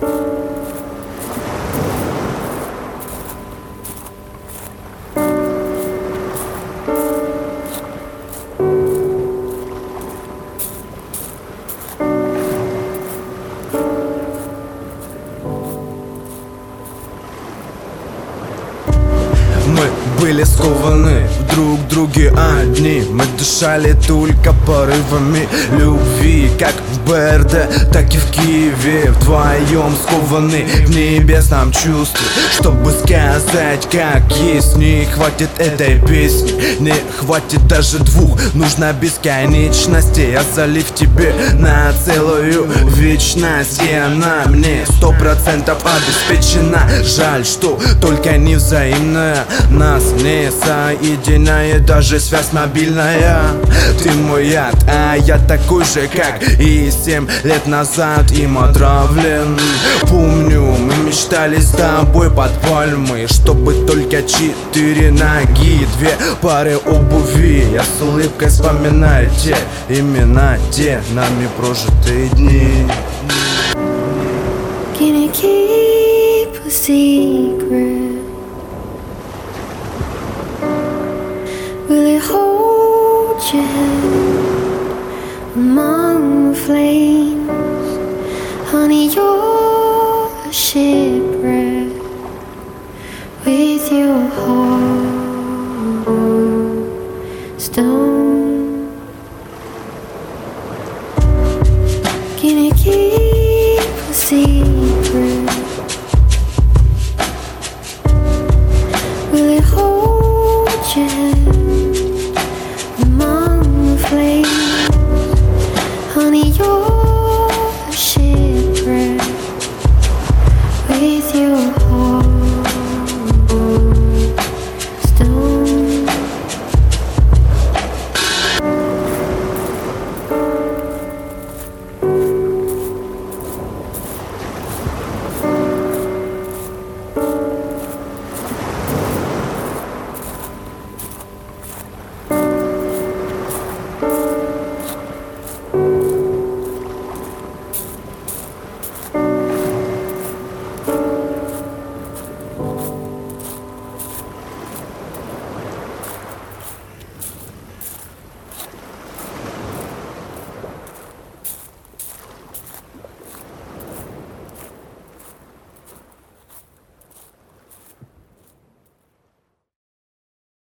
Мы были скованы в друг друге одни. Мы дышали только порывами любви, как в БРД, так и в Киеве. Вдвоем скованы в небесном чувстве, чтобы сказать, как есть. Не хватит этой песни, не хватит даже двух. Нужна бесконечность, я залив тебе на целую вечность. И она мне 100% обеспечена. Жаль, что только не взаимная. Нас не соединяет даже связь мобильная. Ты мой яд, а я такой же, как и 7 лет назад. Им отравлен. Помню, мы мечтали с тобой под пальмой, чтобы только 4 ноги, 2 пары обуви. Я с улыбкой вспоминаю те имена, те нами прожитые дни. Can you keep a secret? Will it hold your hand among the flames? Honey, you're a shipwreck.